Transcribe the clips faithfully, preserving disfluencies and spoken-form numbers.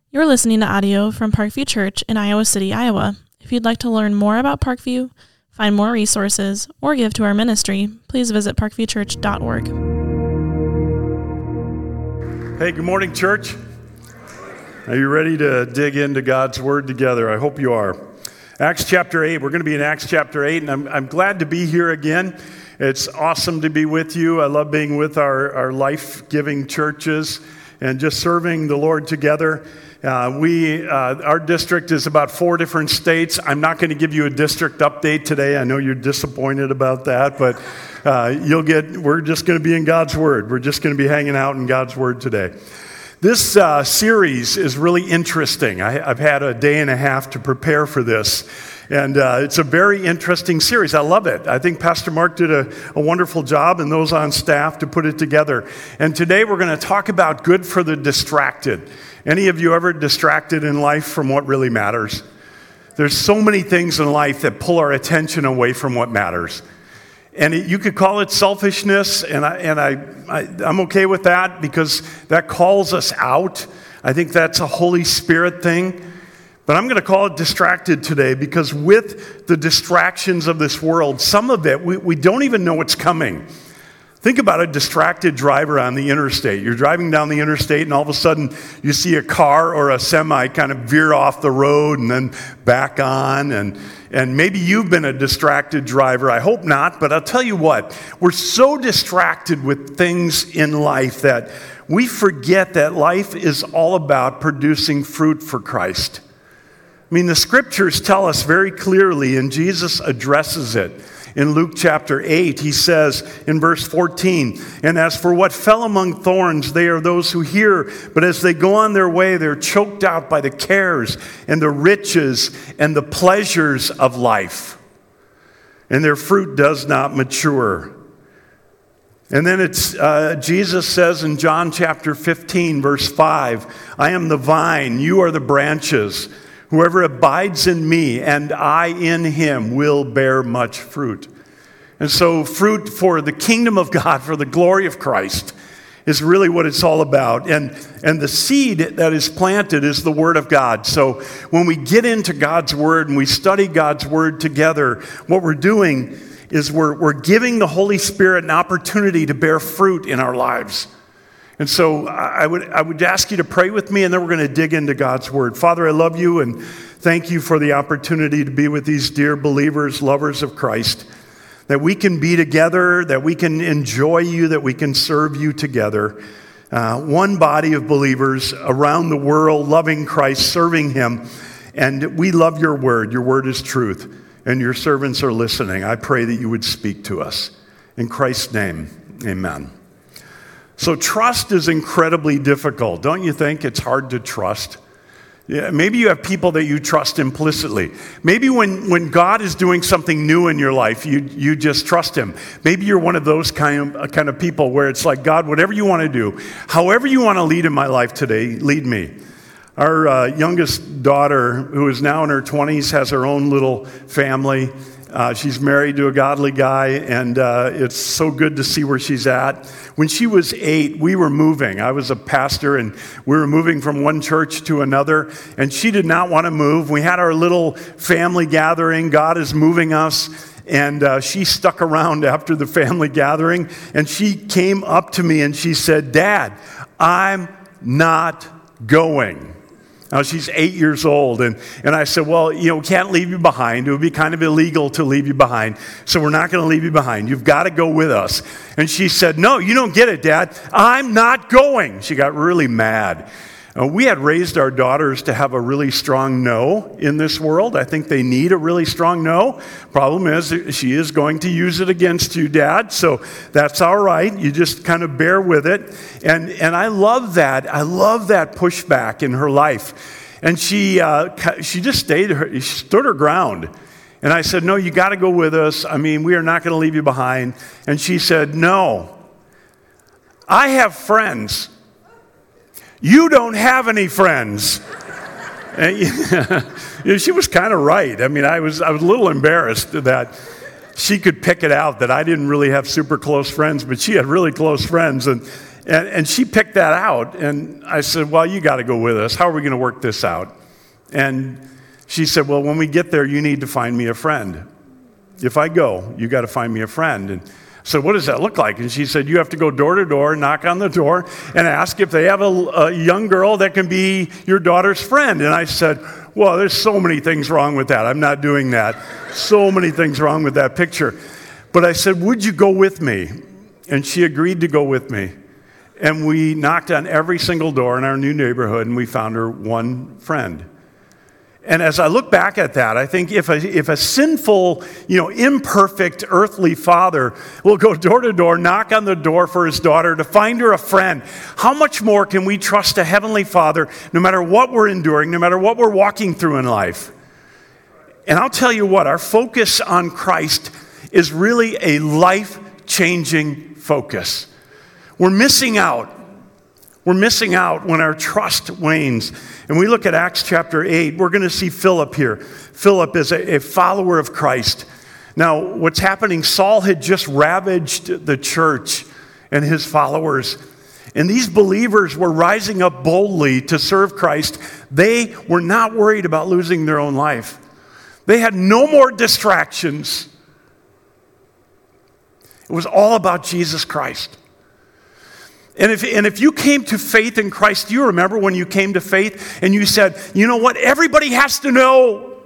You're listening to audio from Parkview Church in Iowa City, Iowa. If you'd like to learn more about Parkview, find more resources, or give to our ministry, please visit parkview church dot org. Hey, good morning, church. Are you ready to dig into God's Word together? I hope you are. Acts chapter eight. We're going to be in Acts chapter eight, and I'm, I'm glad to be here again. It's awesome to be with you. I love being with our, our life-giving churches and just serving the Lord together. Uh, we, uh, our district is about four different states. I'm not going to give you a district update today. I know you're disappointed about that, but uh, you'll get. We're just going to be in God's Word. We're just going to be hanging out in God's Word today. This uh, series is really interesting. I, I've had a day and a half to prepare for this, and uh, it's a very interesting series. I love it. I think Pastor Mark did a, a wonderful job, and those on staff to put it together. And today we're going to talk about good for the distracted. Any of you ever distracted in life from what really matters? There's so many things in life that pull our attention away from what matters. And it, you could call it selfishness, and, I, and I, I, I'm okay with that because that calls us out. I think that's a Holy Spirit thing. But I'm going to call it distracted today because with the distractions of this world, some of it, we, we don't even know what's coming. Think about a distracted driver on the interstate. You're driving down the interstate and all of a sudden you see a car or a semi kind of veer off the road and then back on. And, and maybe you've been a distracted driver. I hope not, but I'll tell you what. We're so distracted with things in life that we forget that life is all about producing fruit for Christ. I mean, the scriptures tell us very clearly, and Jesus addresses it. In Luke chapter eight, he says in verse fourteen, "And as for what fell among thorns, they are those who hear, but as they go on their way, they're choked out by the cares and the riches and the pleasures of life. And their fruit does not mature." And then it's uh, Jesus says in John chapter fifteen, verse five, "I am the vine, you are the branches. Whoever abides in me and I in him will bear much fruit." And so fruit for the kingdom of God, for the glory of Christ, is really what it's all about. And, and the seed that is planted is the Word of God. So when we get into God's Word and we study God's Word together, what we're doing is we're, we're giving the Holy Spirit an opportunity to bear fruit in our lives. And so I would I would ask you to pray with me, and then we're going to dig into God's Word. Father, I love you, and thank you for the opportunity to be with these dear believers, lovers of Christ, that we can be together, that we can enjoy you, that we can serve you together. Uh, one body of believers around the world, loving Christ, serving him, and we love your Word. Your Word is truth, and your servants are listening. I pray that you would speak to us. In Christ's name, amen. So trust is incredibly difficult. Don't you think it's hard to trust? Yeah, maybe you have people that you trust implicitly. Maybe when, when God is doing something new in your life, you, you just trust him. Maybe you're one of those kind of, kind of people where it's like, God, whatever you want to do, however you want to lead in my life today, lead me. Our uh, youngest daughter, who is now in her twenties, has her own little family. Uh, she's married to a godly guy, and uh, it's so good to see where she's at. When she was eight, we were moving. I was a pastor, and we were moving from one church to another, and she did not want to move. We had our little family gathering. God is moving us, and uh, she stuck around after the family gathering, and she came up to me, and she said, "Dad, I'm not going." Now, she's eight years old, and, and I said, well, you know, we can't leave you behind. It would be kind of illegal to leave you behind, so we're not going to leave you behind. You've got to go with us. And she said, "No, you don't get it, Dad. I'm not going." She got really mad. Uh, we had raised our daughters to have a really strong no in this world. I think they need a really strong no. Problem is, she is going to use it against you, Dad, so that's all right. You just kind of bear with it. And and I love that. I love that pushback in her life. And she uh, she just stayed, she stood her ground. And I said, "No, you got to go with us. I mean, we are not going to leave you behind." And she said, "No, I have friends. You don't have any friends." And, you know, she was kind of right. I mean, I was I was a little embarrassed that she could pick it out that I didn't really have super close friends, but she had really close friends. And And, and she picked that out. And I said, well, you got to go with us. How are we going to work this out? And she said, well, when we get there, you need to find me a friend. If I go, you got to find me a friend. And so what does that look like? And she said, you have to go door to door, knock on the door, and ask if they have a, a young girl that can be your daughter's friend. And I said, well, there's so many things wrong with that. I'm not doing that. So many things wrong with that picture. But I said, would you go with me? And she agreed to go with me. And we knocked on every single door in our new neighborhood, and we found her one friend. And as I look back at that, I think if a, if a sinful, you know, imperfect earthly father will go door to door, knock on the door for his daughter to find her a friend, how much more can we trust a heavenly Father no matter what we're enduring, no matter what we're walking through in life? And I'll tell you what, our focus on Christ is really a life-changing focus. We're missing out. We're missing out when our trust wanes. And we look at Acts chapter eight, we're going to see Philip here. Philip is a, a follower of Christ. Now, what's happening, Saul had just ravaged the church and his followers. And these believers were rising up boldly to serve Christ. They were not worried about losing their own life. They had no more distractions. It was all about Jesus Christ. And if, and if you came to faith in Christ, do you remember when you came to faith and you said, you know what, everybody has to know.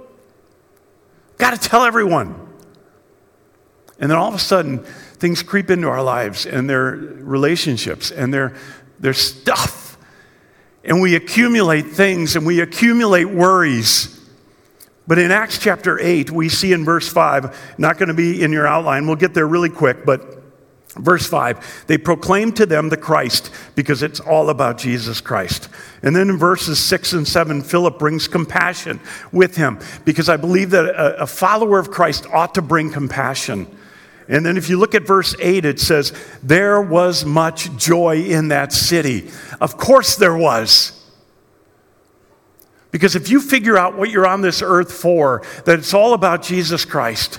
Got to tell everyone. And then all of a sudden, things creep into our lives and their relationships and their, their stuff. And we accumulate things and we accumulate worries. But in Acts chapter eight, we see in verse five, not going to be in your outline, we'll get there really quick, but verse five, they proclaim to them the Christ because it's all about Jesus Christ. And then in verses six and seven, Philip brings compassion with him because I believe that a, a follower of Christ ought to bring compassion. And then if you look at verse eight, it says, there was much joy in that city. Of course there was. Because if you figure out what you're on this earth for, that it's all about Jesus Christ,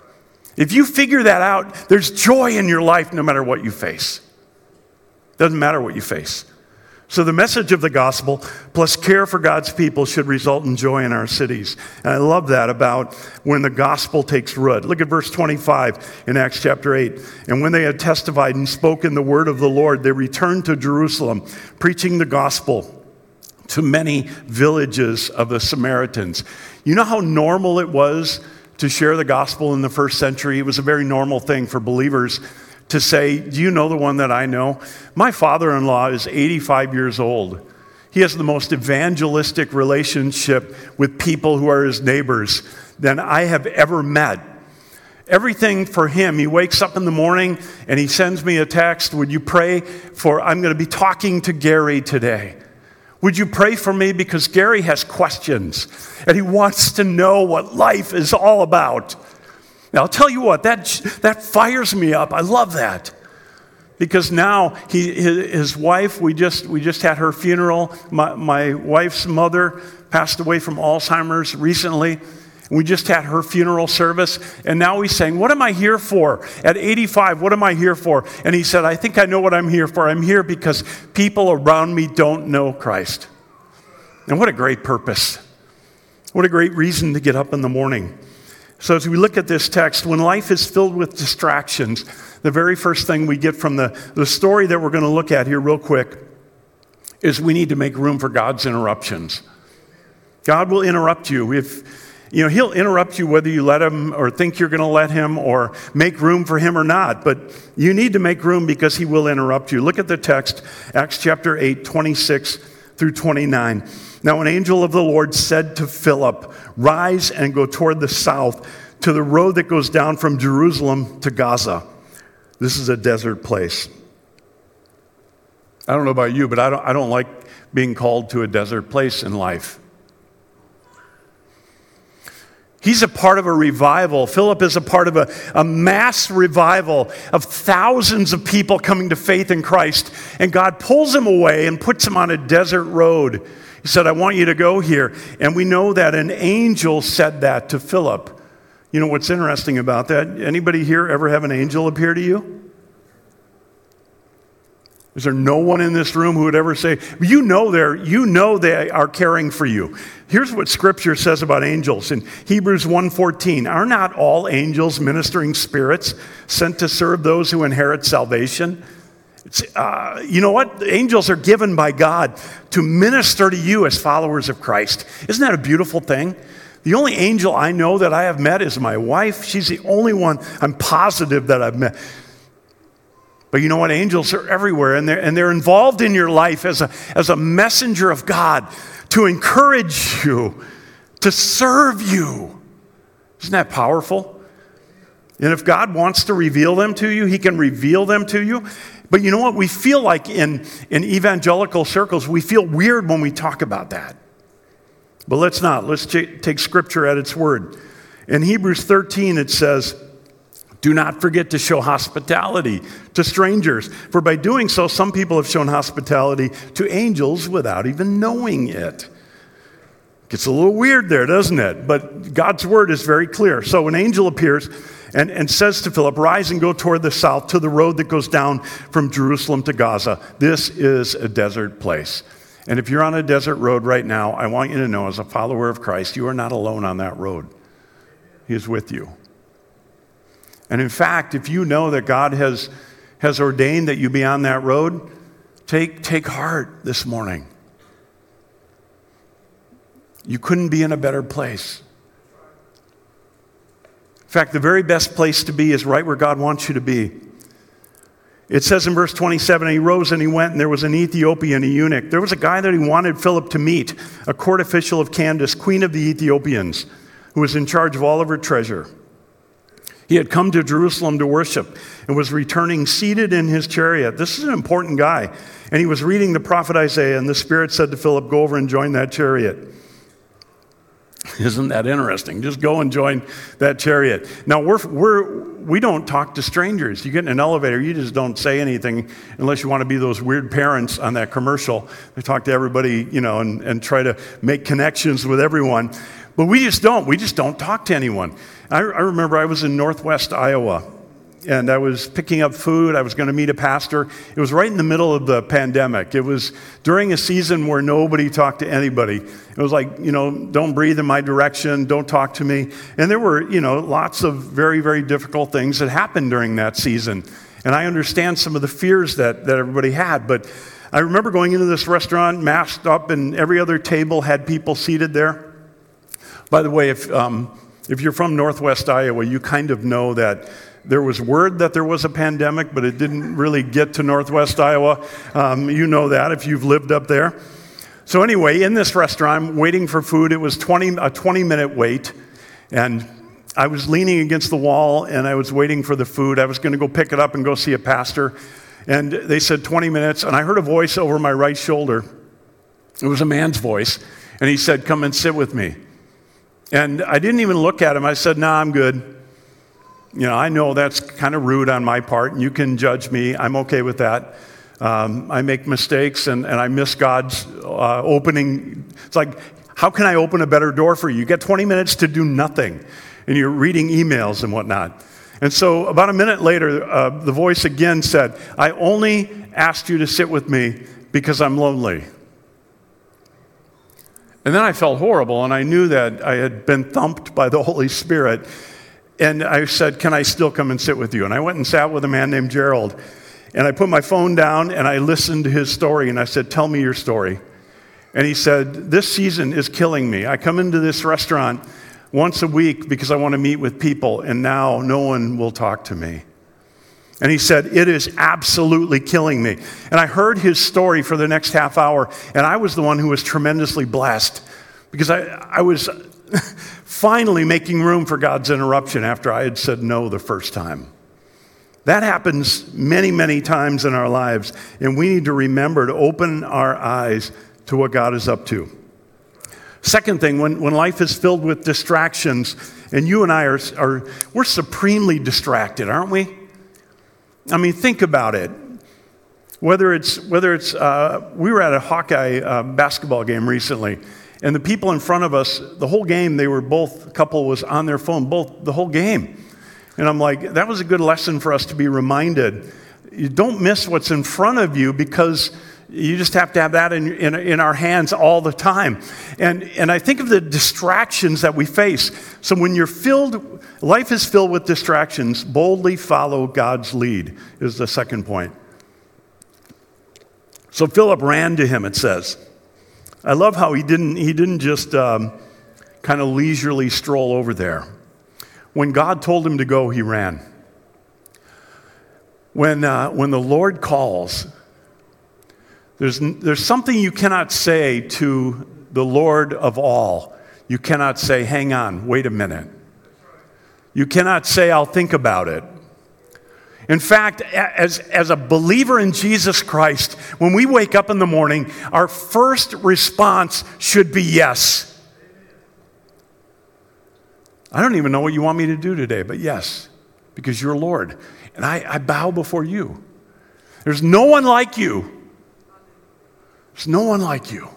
if you figure that out, there's joy in your life no matter what you face. Doesn't matter what you face. So the message of the gospel plus care for God's people should result in joy in our cities. And I love that about when the gospel takes root. Look at verse twenty-five in Acts chapter eight. And when they had testified and spoken the word of the Lord, they returned to Jerusalem, preaching the gospel to many villages of the Samaritans. You know how normal it was to share the gospel in the first century? It was a very normal thing for believers to say, do you know the one that I know? My father-in-law is eighty-five years old. He has the most evangelistic relationship with people who are his neighbors than I have ever met. Everything for him, he wakes up in the morning and he sends me a text, would you pray for, I'm going to be talking to Gary today. Would you pray for me because Gary has questions and he wants to know what life is all about. Now, I'll tell you what, that, that fires me up. I love that. Because now he, his, his wife, we just, we just had her funeral. My, my wife's mother passed away from Alzheimer's recently. We just had her funeral service, and now he's saying, what am I here for? At eighty-five, what am I here for? And he said, I think I know what I'm here for. I'm here because people around me don't know Christ. And what a great purpose. What a great reason to get up in the morning. So as we look at this text, when life is filled with distractions, the very first thing we get from the, the story that we're going to look at here real quick is we need to make room for God's interruptions. God will interrupt you if... You know, he'll interrupt you whether you let him or think you're going to let him or make room for him or not. But you need to make room because he will interrupt you. Look at the text, Acts chapter eight, twenty-six through twenty-nine. Now an angel of the Lord said to Philip, rise and go toward the south to the road that goes down from Jerusalem to Gaza. This is a desert place. I don't know about you, but I don't, I don't like being called to a desert place in life. He's a part of a revival. Philip is a part of a, a mass revival of thousands of people coming to faith in Christ. And God pulls him away and puts him on a desert road. He said, I want you to go here. And we know that an angel said that to Philip. You know what's interesting about that? Anybody here ever have an angel appear to you? Is there no one in this room who would ever say, you know they're, you know they are caring for you. Here's what Scripture says about angels in Hebrews one fourteen. Are not all angels ministering spirits sent to serve those who inherit salvation? It's, uh, you know what? The angels are given by God to minister to you as followers of Christ. Isn't that a beautiful thing? The only angel I know that I have met is my wife. She's the only one I'm positive that I've met. But you know what? Angels are everywhere, and they're, and they're involved in your life as a, as a messenger of God to encourage you, to serve you. Isn't that powerful? And if God wants to reveal them to you, he can reveal them to you. But you know what? We feel like in, in evangelical circles, we feel weird when we talk about that. But let's not. Let's ch- take Scripture at its word. In Hebrews thirteen, it says, do not forget to show hospitality to strangers, for by doing so, some people have shown hospitality to angels without even knowing it. Gets a little weird there, doesn't it? But God's word is very clear. So an angel appears and, and says to Philip, rise and go toward the south to the road that goes down from Jerusalem to Gaza. This is a desert place. And if you're on a desert road right now, I want you to know, as a follower of Christ, you are not alone on that road. He is with you. And in fact, if you know that God has, has ordained that you be on that road, take, take heart this morning. You couldn't be in a better place. In fact, the very best place to be is right where God wants you to be. It says in verse twenty-seven, he rose and he went, and there was an Ethiopian, a eunuch. There was a guy that he wanted Philip to meet, a court official of Candace, queen of the Ethiopians, who was in charge of all of her treasure. He had come to Jerusalem to worship and was returning seated in his chariot. This is an important guy. And he was reading the prophet Isaiah, and the Spirit said to Philip, go over and join that chariot. Isn't that interesting? Just go and join that chariot. Now, we're, we're, we don't talk to strangers. You get in an elevator, you just don't say anything unless you want to be those weird parents on that commercial. They talk to everybody, you know, and, and try to make connections with everyone. But we just don't. We just don't talk to anyone. I, I remember I was in Northwest Iowa, and I was picking up food. I was going to meet a pastor. It was right in the middle of the pandemic. It was during a season where nobody talked to anybody. It was like, you know, don't breathe in my direction, don't talk to me. And there were, you know, lots of very, very difficult things that happened during that season. And I understand some of the fears that, that everybody had. But I remember going into this restaurant, masked up, and every other table had people seated there. By the way, if um, if you're from Northwest Iowa, you kind of know that there was word that there was a pandemic, but it didn't really get to Northwest Iowa. Um, you know that if you've lived up there. So anyway, in this restaurant, I'm waiting for food. It was twenty a twenty-minute wait, and I was leaning against the wall, and I was waiting for the food. I was going to go pick it up and go see a pastor, and they said twenty minutes, and I heard a voice over my right shoulder. It was a man's voice, and he said, come and sit with me. And I didn't even look at him. I said, nah, I'm good. You know, I know that's kind of rude on my part, and you can judge me. I'm okay with that. Um, I make mistakes, and, and I miss God's uh, opening. It's like, how can I open a better door for you? You get twenty minutes to do nothing, and you're reading emails and whatnot. And so about a minute later, uh, the voice again said, I only asked you to sit with me because I'm lonely. And then I felt horrible, and I knew that I had been thumped by the Holy Spirit. And I said, can I still come and sit with you? And I went and sat with a man named Gerald. And I put my phone down, and I listened to his story, and I said, tell me your story. And he said, this season is killing me. I come into this restaurant once a week because I want to meet with people, and now no one will talk to me. And he said, it is absolutely killing me. And I heard his story for the next half hour, and I was the one who was tremendously blessed because I, I was finally making room for God's interruption after I had said no the first time. That happens many, many times in our lives, and we need to remember to open our eyes to what God is up to. Second thing, when, when life is filled with distractions, and you and I are, are we're supremely distracted, aren't we? I mean, think about it. Whether it's, whether it's uh, we were at a Hawkeye uh, basketball game recently, and the people in front of us, the whole game, they were both, a couple was on their phone, both, the whole game. And I'm like, that was a good lesson for us to be reminded. you don't miss what's in front of you because you just have to have that in, in, in our hands all the time. And, and I think of the distractions that we face. So when you're filled, life is filled with distractions, boldly follow God's lead is the second point. So Philip ran to him, it says. I love how he didn't, he didn't just um, kind of leisurely stroll over there. When God told him to go, he ran. When, uh, when the Lord calls, There's, there's something you cannot say to the Lord of all. You cannot say, hang on, wait a minute. You cannot say, I'll think about it. In fact, as, as a believer in Jesus Christ, when we wake up in the morning, our first response should be yes. I don't even know what you want me to do today, but yes, because you're Lord. And I, I bow before you. There's no one like you. There's no one like you.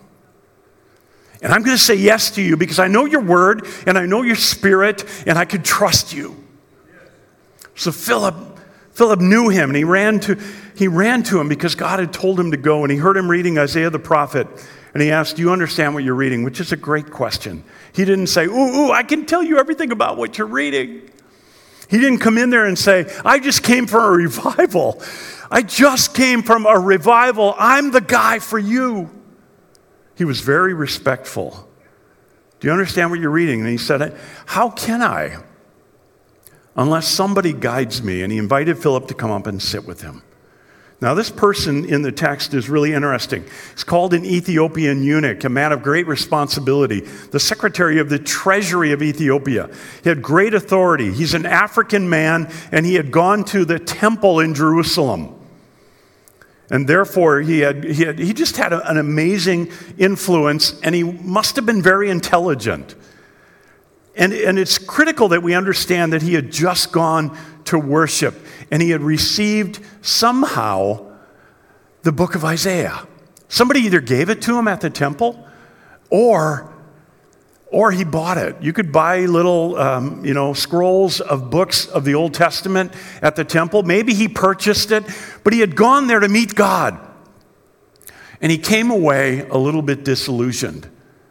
And I'm going to say yes to you because I know your word and I know your spirit and I could trust you. So Philip, Philip knew him and he ran to, he ran to him because God had told him to go, and he heard him reading Isaiah the prophet, and he asked, do you understand what you're reading? Which is a great question. He didn't say, ooh, ooh, I can tell you everything about what you're reading. He didn't come in there and say, I just came for a revival. I just came from a revival. I'm the guy for you. He was very respectful. Do you understand what you're reading? And he said, how can I? Unless somebody guides me. And he invited Philip to come up and sit with him. Now, this person in the text is really interesting. He's called an Ethiopian eunuch, a man of great responsibility, the secretary of the treasury of Ethiopia. He had great authority. He's an African man, and he had gone to the temple in Jerusalem. And therefore, he had he, had, he just had a, an amazing influence, and he must have been very intelligent. And, and it's critical that we understand that he had just gone to worship, and he had received somehow the book of Isaiah. Somebody either gave it to him at the temple, or, or he bought it. You could buy little, um, you know, scrolls of books of the Old Testament at the temple. Maybe he purchased it, but he had gone there to meet God. And he came away a little bit disillusioned.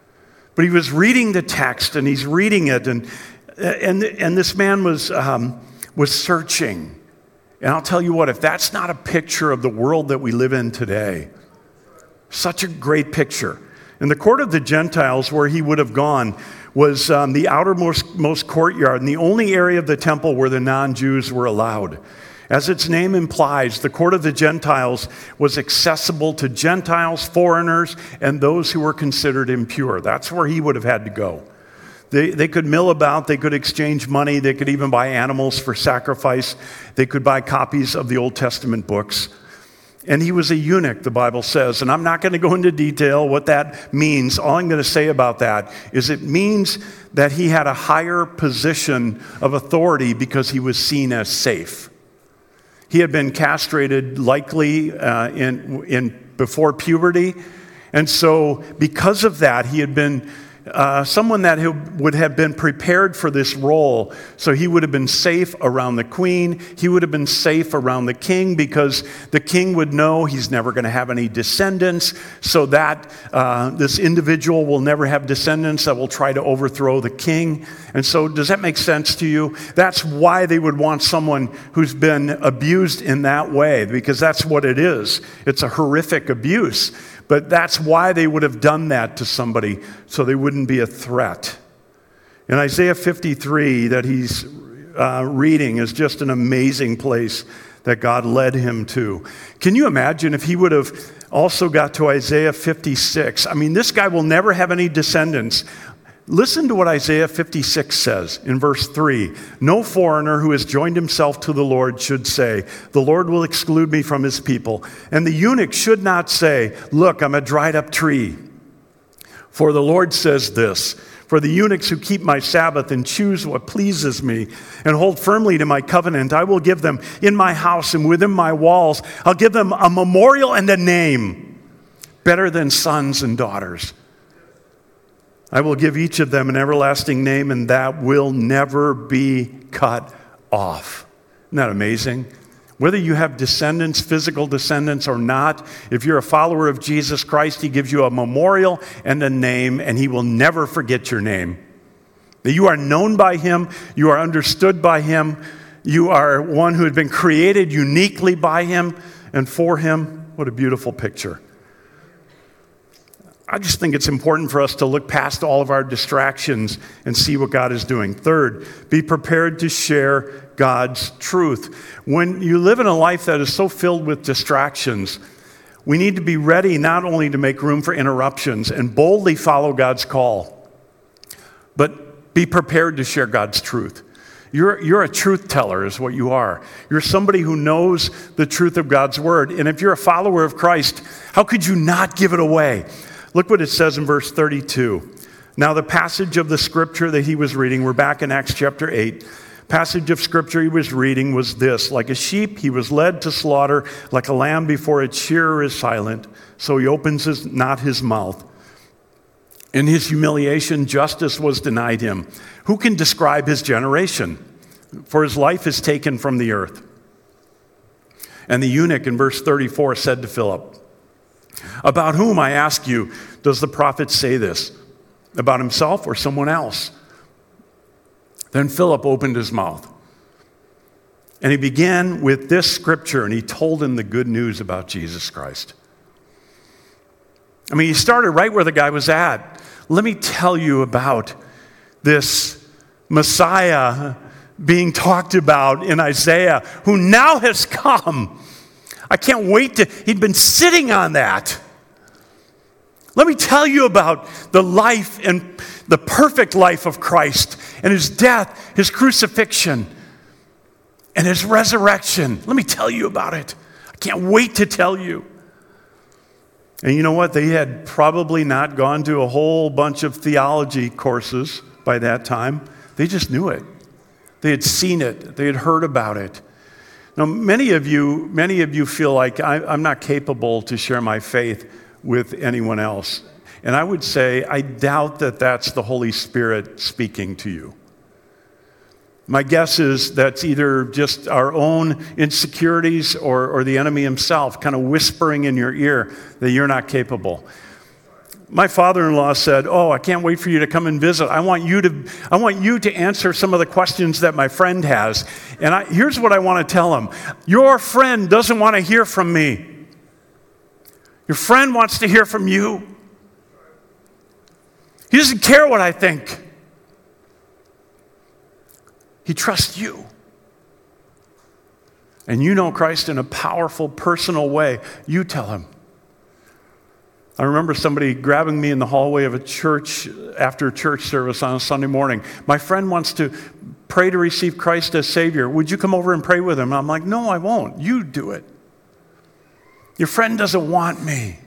But he was reading the text, and he's reading it, and and and this man was um, was searching. And I'll tell you what, if that's not a picture of the world that we live in today, such a great picture. And the court of the Gentiles, where he would have gone, was um, the outermost most courtyard, and the only area of the temple where the non-Jews were allowed. As its name implies, the court of the Gentiles was accessible to Gentiles, foreigners, and those who were considered impure. That's where he would have had to go. They, they could mill about, they could exchange money, they could even buy animals for sacrifice, they could buy copies of the Old Testament books. And he was a eunuch, the Bible says, and I'm not going to go into detail what that means. All I'm going to say about that is it means that he had a higher position of authority because he was seen as safe. He had been castrated likely uh, in, in before puberty, and so because of that, he had been uh, someone that would have been prepared for this role. So he would have been safe around the queen. He would have been safe around the king because the king would know he's never going to have any descendants. So that uh, this individual will never have descendants that will try to overthrow the king. And so does that make sense to you? That's why they would want someone who's been abused in that way, because that's what it is. It's a horrific abuse. But that's why they would have done that to somebody, so they wouldn't be a threat. In Isaiah fifty-three that he's uh, reading is just an amazing place that God led him to. Can you imagine if he would have also got to Isaiah fifty-six? I mean, this guy will never have any descendants. Listen to what Isaiah fifty-six says in verse three. No foreigner who has joined himself to the Lord should say, the Lord will exclude me from his people. And the eunuch should not say, look, I'm a dried up tree. For the Lord says this, for the eunuchs who keep my Sabbath and choose what pleases me and hold firmly to my covenant, I will give them in my house and within my walls, I'll give them a memorial and a name better than sons and daughters. I will give each of them an everlasting name, and that will never be cut off. Isn't that amazing? Whether you have descendants, physical descendants or not, if you're a follower of Jesus Christ, he gives you a memorial and a name, and he will never forget your name. That you are known by him, you are understood by him, you are one who had been created uniquely by him and for him. What a beautiful picture. I just think it's important for us to look past all of our distractions and see what God is doing. Third, be prepared to share God's truth. When you live in a life that is so filled with distractions, we need to be ready not only to make room for interruptions and boldly follow God's call, but be prepared to share God's truth. You're, you're a truth teller is what you are. You're somebody who knows the truth of God's word. And if you're a follower of Christ, how could you not give it away? Look what it says in verse thirty-two. Now the passage of the scripture that he was reading, we're back in Acts chapter eight. Passage of scripture he was reading was this: like a sheep he was led to slaughter, like a lamb before its shearer is silent, so he opens his, not his mouth. In his humiliation, justice was denied him. Who can describe his generation? For his life is taken from the earth. And the eunuch in verse thirty-four said to Philip, about whom, I ask you, does the prophet say this? About himself or someone else? Then Philip opened his mouth. And he began with this scripture, and he told him the good news about Jesus Christ. I mean, he started right where the guy was at. Let me tell you about this Messiah being talked about in Isaiah, who now has come. I can't wait to, he'd been sitting on that. Let me tell you about the life and the perfect life of Christ and his death, his crucifixion, and his resurrection. Let me tell you about it. I can't wait to tell you. And you know what? They had probably not gone to a whole bunch of theology courses by that time. They just knew it. They had seen it. They had heard about it. Now, many of you, many of you feel like I, I'm not capable to share my faith with anyone else. And I would say, I doubt that that's the Holy Spirit speaking to you. My guess is that's either just our own insecurities or, or the enemy himself kind of whispering in your ear that you're not capable. My father-in-law said, oh, I can't wait for you to come and visit. I want you to, I want you to answer some of the questions that my friend has. And I, here's what I want to tell him. Your friend doesn't want to hear from me. Your friend wants to hear from you. He doesn't care what I think. He trusts you. And you know Christ in a powerful, personal way. You tell him. I remember somebody grabbing me in the hallway of a church after church service on a Sunday morning. My friend wants to pray to receive Christ as Savior. Would you come over and pray with him? And I'm like, no, I won't. You do it. Your friend doesn't want me.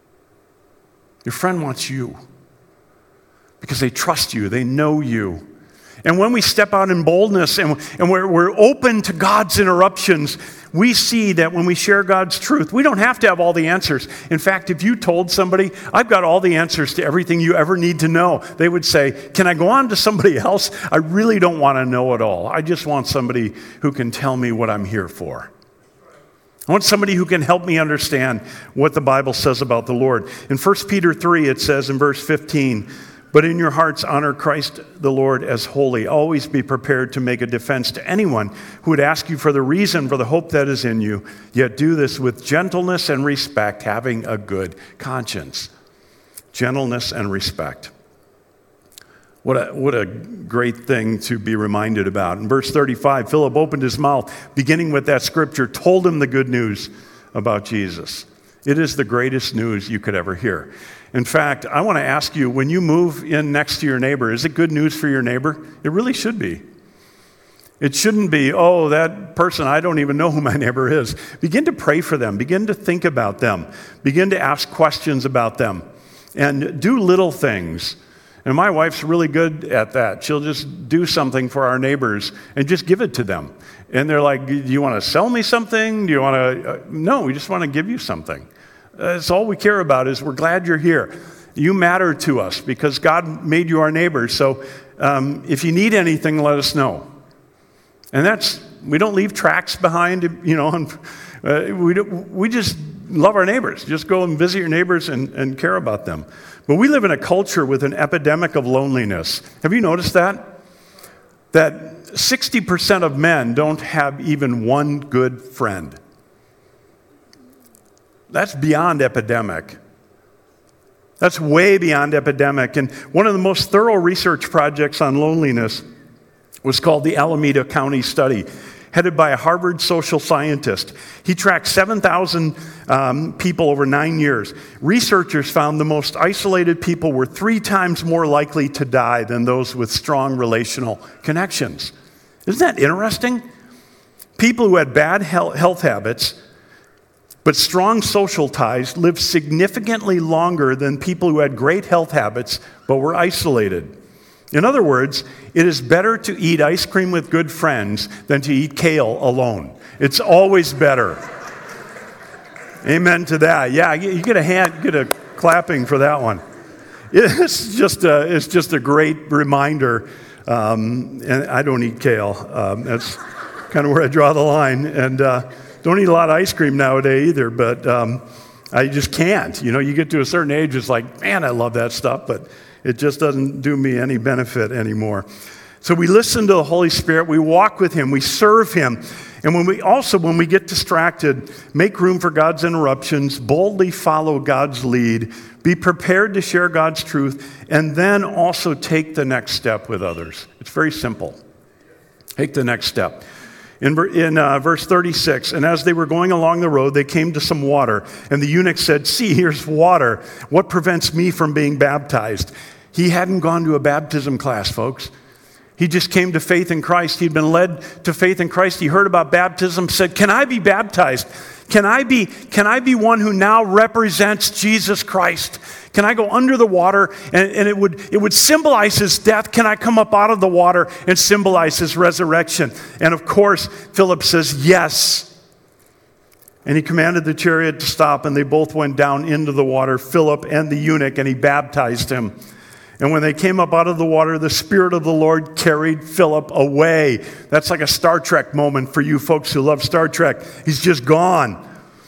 Your friend wants you. Because they trust you. They know you. And when we step out in boldness and, and we're, we're open to God's interruptions, we see that when we share God's truth, we don't have to have all the answers. In fact, if you told somebody, I've got all the answers to everything you ever need to know, they would say, can I go on to somebody else? I really don't want to know it all. I just want somebody who can tell me what I'm here for. I want somebody who can help me understand what the Bible says about the Lord. In First Peter three, it says in verse fifteen, but in your hearts honor Christ the Lord as holy. Always be prepared to make a defense to anyone who would ask you for the reason for the hope that is in you, yet do this with gentleness and respect, having a good conscience. Gentleness and respect. What a, what a great thing to be reminded about. In verse thirty-five, Philip opened his mouth, beginning with that scripture, told him the good news about Jesus. It is the greatest news you could ever hear. In fact, I want to ask you, when you move in next to your neighbor, is it good news for your neighbor? It really should be. It shouldn't be, oh, that person, I don't even know who my neighbor is. Begin to pray for them. Begin to think about them. Begin to ask questions about them. And do little things. And my wife's really good at that. She'll just do something for our neighbors and just give it to them. And they're like, do you want to sell me something? Do you want to? Uh, no, we just want to give you something. That's all we care about is we're glad you're here. You matter to us because God made you our neighbors. So um, if you need anything, let us know. And that's We don't leave tracts behind, you know, and, uh, we, don't, we just love our neighbors. Just go and visit your neighbors and, and care about them. But we live in a culture with an epidemic of loneliness. Have you noticed that? That sixty percent of men don't have even one good friend. That's beyond epidemic. That's way beyond epidemic. And one of the most thorough research projects on loneliness was called the Alameda County Study, headed by a Harvard social scientist. He tracked seven thousand um, people over nine years. Researchers found the most isolated people were three times more likely to die than those with strong relational connections. Isn't that interesting? People who had bad health habits but strong social ties lived significantly longer than people who had great health habits but were isolated. In other words, it is better to eat ice cream with good friends than to eat kale alone. It's always better. Amen to that. Yeah, you get a hand, get a clapping for that one. It's just a, it's just a great reminder. Um, and I don't eat kale. Um, that's kind of where I draw the line. And uh, don't eat a lot of ice cream nowadays either, but um, I just can't. You know, you get to a certain age, it's like, man, I love that stuff, but it just doesn't do me any benefit anymore. So we listen to the Holy Spirit, we walk with Him, we serve Him, and when we also, when we get distracted, make room for God's interruptions, boldly follow God's lead, be prepared to share God's truth, and then also take the next step with others. It's very simple. Take the next step. In, in uh, verse thirty-six, and as they were going along the road, they came to some water. And the eunuch said, see, here's water. What prevents me from being baptized? He hadn't gone to a baptism class, folks. He just came to faith in Christ. He'd been led to faith in Christ. He heard about baptism, said, can I be baptized? Can I be, can I be one who now represents Jesus Christ? Can I go under the water and, and it would it would symbolize his death? Can I come up out of the water and symbolize his resurrection? And of course, Philip says, yes. And he commanded the chariot to stop, and they both went down into the water, Philip and the eunuch, and he baptized him. And when they came up out of the water, the Spirit of the Lord carried Philip away. That's like a Star Trek moment for you folks who love Star Trek. He's just gone.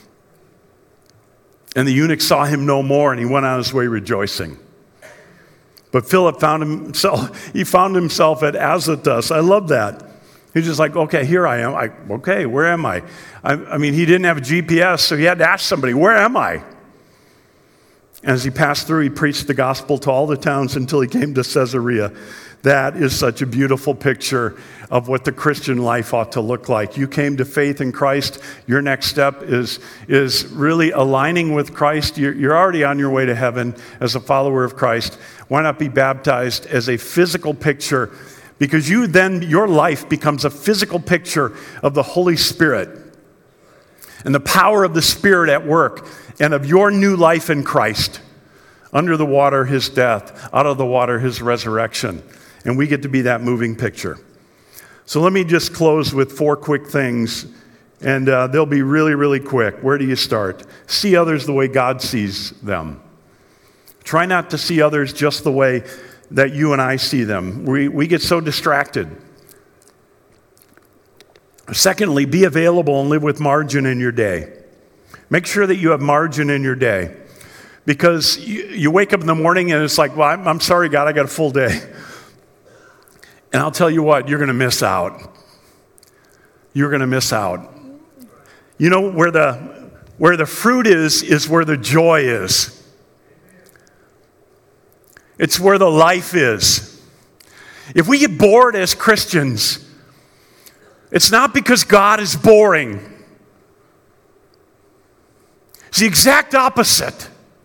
And the eunuch saw him no more, and he went on his way rejoicing. But Philip found himself, he found himself at Azotus. I love that. He's just like, okay, here I am. I, okay, where am I? I? I mean, he didn't have a G P S, so he had to ask somebody, where am I? As he passed through, he preached the gospel to all the towns until he came to Caesarea. That is such a beautiful picture of what the Christian life ought to look like. You came to faith in Christ. Your next step is, is really aligning with Christ. You're, you're already on your way to heaven as a follower of Christ. Why not be baptized as a physical picture? Because you then, your life becomes a physical picture of the Holy Spirit and the power of the Spirit at work, and of your new life in Christ. Under the water, his death. Out of the water, his resurrection. And we get to be that moving picture. So let me just close with four quick things, and uh, they'll be really, really quick. Where do you start? See others the way God sees them. Try not to see others just the way that you and I see them. We, we get so distracted. Secondly, be available and live with margin in your day. Make sure that you have margin in your day. Because you, you wake up in the morning and it's like, well, I'm, I'm sorry, God, I got a full day. And I'll tell you what, you're going to miss out. You're going to miss out. You know, where the, where the fruit is, is where the joy is. It's where the life is. If we get bored as Christians, it's not because God is boring. It's the exact opposite.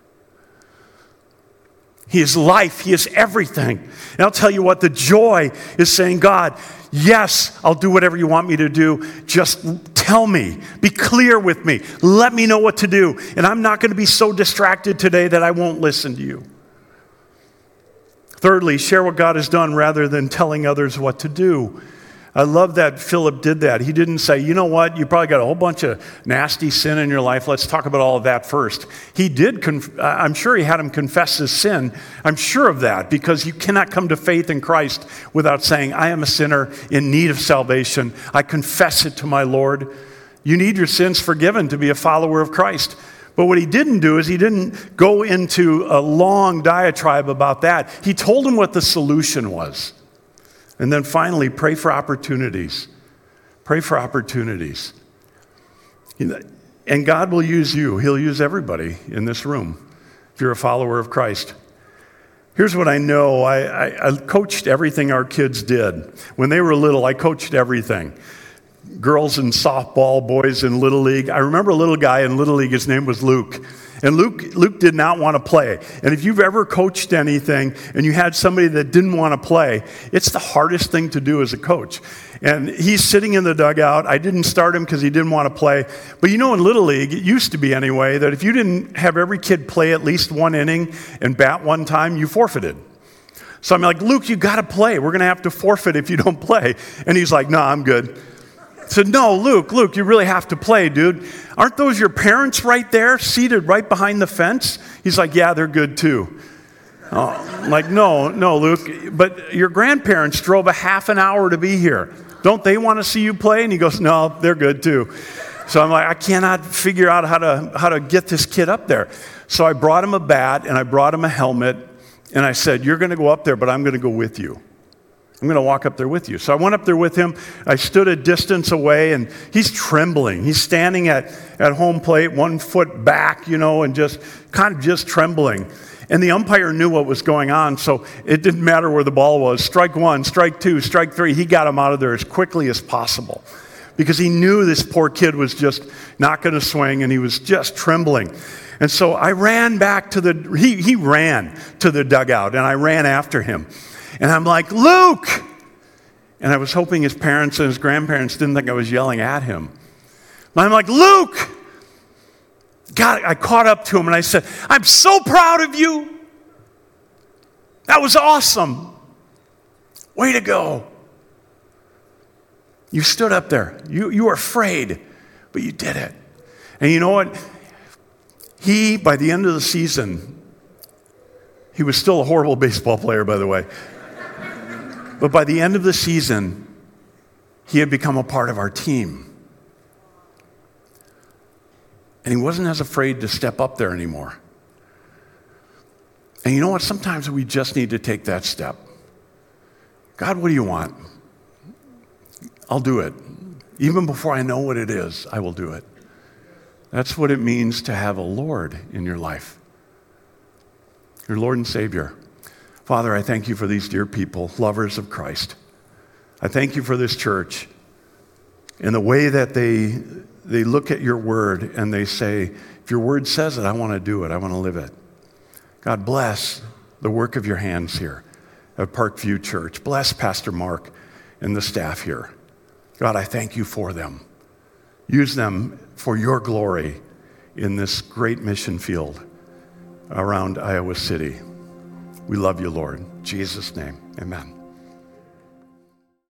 He is life. He is everything. And I'll tell you what, the joy is saying, God, yes, I'll do whatever you want me to do. Just tell me. Be clear with me. Let me know what to do. And I'm not going to be so distracted today that I won't listen to you. Thirdly, share what God has done rather than telling others what to do. I love that Philip did that. He didn't say, you know what, you probably got a whole bunch of nasty sin in your life. Let's talk about all of that first. He did, conf- I'm sure he had him confess his sin. I'm sure of that, because you cannot come to faith in Christ without saying, I am a sinner in need of salvation. I confess it to my Lord. You need your sins forgiven to be a follower of Christ. But what he didn't do is he didn't go into a long diatribe about that. He told him what the solution was. And then finally, pray for opportunities. Pray for opportunities. And God will use you. He'll use everybody in this room if you're a follower of Christ. Here's what I know. I, I, I coached everything our kids did. When they were little, I coached everything. Girls in softball, boys in Little League. I remember a little guy in Little League, his name was Luke. And Luke, Luke did not want to play. And if you've ever coached anything and you had somebody that didn't want to play, it's the hardest thing to do as a coach. And he's sitting in the dugout. I didn't start him because he didn't want to play. But you know, in Little League, it used to be anyway, that if you didn't have every kid play at least one inning and bat one time, you forfeited. So I'm like, Luke, you got to play. We're going to have to forfeit if you don't play. And he's like, no, I'm good. I said, no, Luke, Luke, you really have to play, dude. Aren't those your parents right there, seated right behind the fence? He's like, yeah, they're good too. Oh, I'm like, no, no, Luke, but your grandparents drove a half an hour to be here. Don't they want to see you play? And he goes, no, they're good too. So I'm like, I cannot figure out how to how to get this kid up there. So I brought him a bat and I brought him a helmet and I said, you're going to go up there, but I'm going to go with you. I'm going to walk up there with you. So I went up there with him. I stood a distance away, and he's trembling. He's standing at, at home plate, one foot back, you know, and just kind of just trembling. And the umpire knew what was going on, so it didn't matter where the ball was. Strike one, strike two, strike three. He got him out of there as quickly as possible because he knew this poor kid was just not going to swing, and he was just trembling. And so I ran back to the, he, he ran to the dugout, and I ran after him. And I'm like, Luke! And I was hoping his parents and his grandparents didn't think I was yelling at him. But I'm like, Luke! God, I caught up to him and I said, I'm so proud of you. That was awesome. Way to go. You stood up there. You, you were afraid, but you did it. And you know what? He, by the end of the season, he was still a horrible baseball player, by the way. But by the end of the season, he had become a part of our team. And he wasn't as afraid to step up there anymore. And you know what? Sometimes we just need to take that step. God, what do you want? I'll do it. Even before I know what it is, I will do it. That's what it means to have a Lord in your life. Your Lord and Savior. Father, I thank you for these dear people, lovers of Christ. I thank you for this church and the way that they, they look at your word and they say, if your word says it, I want to do it. I want to live it. God, bless the work of your hands here at Parkview Church. Bless Pastor Mark and the staff here. God, I thank you for them. Use them for your glory in this great mission field around Iowa City. We love you, Lord. In Jesus' name, amen.